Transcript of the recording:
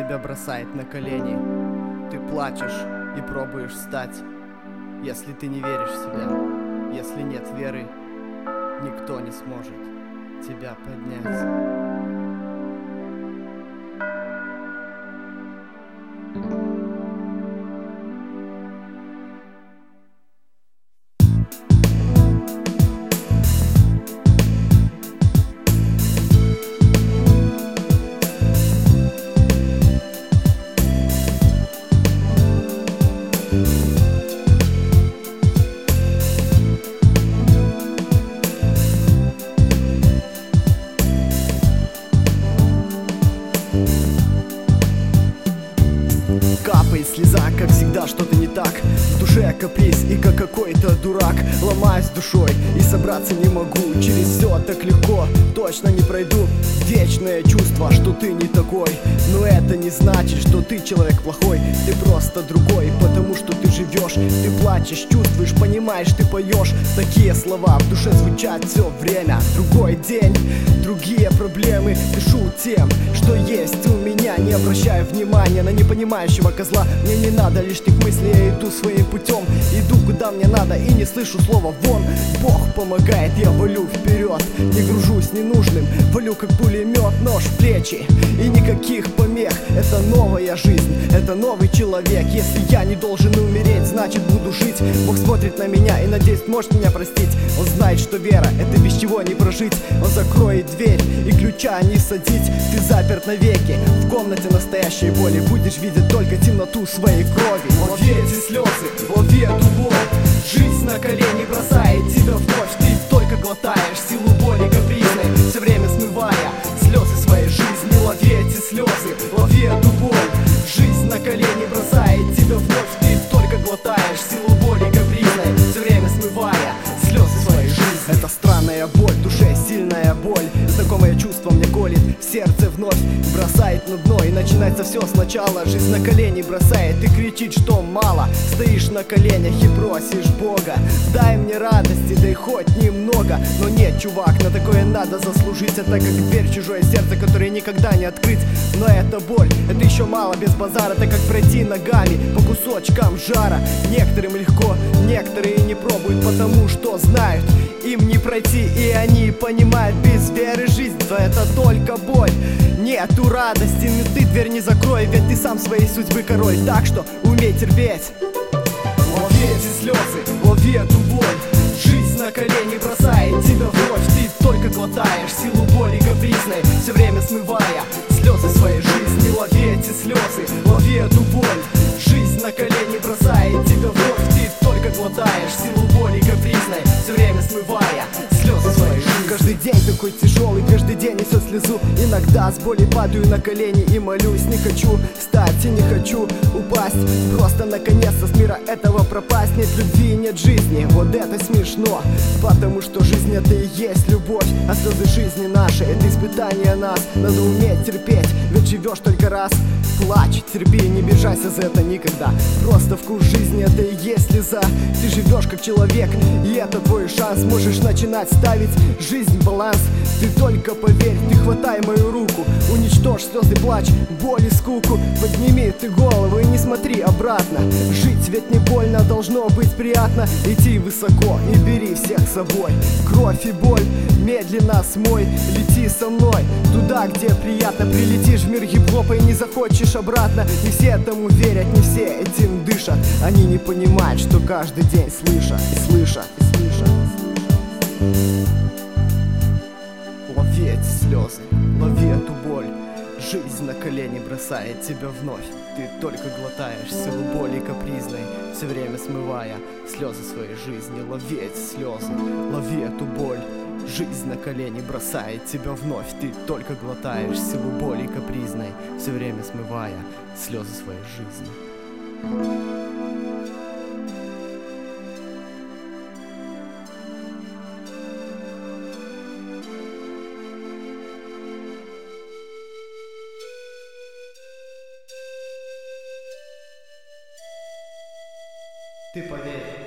тебя бросает на колени. Ты плачешь и пробуешь встать. Если ты не веришь в себя, если нет веры, никто не сможет тебя поднять. Капает слеза, как всегда что-то не так. В душе каприз и как какой-то дурак. Ломаюсь душой и собраться не могу. Через все так легко, точно не пройду. Вечное чувство, что ты не такой. Но это не значит, что ты человек плохой. Ты просто другой, потому что ты живешь. Ты плачешь, чувствуешь, понимаешь, ты поешь. Такие слова в душе звучат все время. Другой день, другие проблемы. Пишу тем, что есть у меня. Не обращаю внимания на непонимающего козла. Мне не надо лишних мыслей, я иду своим путем. Иду куда мне надо и не слышу слова вон. Бог помогает, я валю вперед. Не гружусь ненужным, валю как пулемет. Нож в плечи и никаких помех. Это новая жизнь, это новый человек. Если я не должен умереть, значит буду жить. Бог смотрит на меня и надеюсь может меня простить. Он знает, что вера — это без чего не прожить. Он закроет дверь и ключа не садить. Ты заперт навеки в комнате настоящей боли. Будешь видеть только темноту своей крови. Лови эти слезы, лови эту боль. Жизнь на колени бросает тебя вновь. Ты только глотаешь силу боли капризной, все время смывая слезы своей жизни. Лови эти слезы, лови эту боль. Жизнь на колени бросает тебя вновь. Ты только глотаешь силу боли капризной, все время смывая слезы своей жизни. Это странная боль, в душе сильная боль. Знакомое чувство мне колет, в сердце вновь бросает на дно. И начинается все сначала. Жизнь на колени бросает и кричит, что мало. Стоишь на коленях и просишь Бога: дай мне радости, дай хоть немного. Но нет, чувак, на такое надо заслужить. Это как дверь в чужое сердце, которое никогда не открыть. Но это боль, это еще мало без базара. Это как пройти ногами по кусочкам жара. Некоторым легко, некоторые не пробуют, потому что знают, им не пройти. И они понимают, без веры жизнь — это только боль. Нету радости, но ты дверь не закрой, ведь ты сам своей судьбы король. Так что умей терпеть. Лови эти слезы, лови эту боль. Жизнь на колени бросает тебя вновь. Ты только глотаешь силу боли капризной, все время смывая слезы своей жизни. Лови эти слезы, лови эту боль. Жизнь на колени бросает тебя вновь. Ты только глотаешь силу боли капризной, все время смывая слезы своей жизни. Каждый день такой тяжелый, каждый день несет слезу. Иногда с боли падаю на колени и молюсь. Не хочу встать и не хочу упасть. Просто наконец-то с мира этого пропасть. Нет любви, нет жизни, вот это смешно. Потому что жизнь — это и есть любовь. А слезы жизни наши — это испытание нас. Надо уметь терпеть, ведь живешь только раз. Плачь, терпи, не бежайся за это никогда. Просто вкус жизни — это и есть слеза. Ты живешь как человек, и это твой шанс. Можешь начинать ставить жизнь в баланс. Ты только поверь, ты хватай мою руку. Уничтожь слезы, плач, боль и скуку. Подними ты голову и не смотри обратно. Жить ведь не больно, должно быть приятно. Иди высоко и бери всех с собой. Кровь и боль медленно смой. Лети со мной туда, где приятно. Прилетишь в мир хип-хопа и не захочешь обратно. Не все этому верят, не все этим дышат. Они не понимают, что каждый день слышат и слышат, и слышат. Лови эти слезы, лови эту боль. Жизнь на колени бросает тебя вновь. Ты только глотаешь силу боли капризной, все время смывая слезы своей жизни. Лови эти слезы, лови эту боль. Жизнь на колени бросает тебя вновь. Ты только глотаешь силу боли капризной, все время смывая слезы своей жизни. Ты поверь.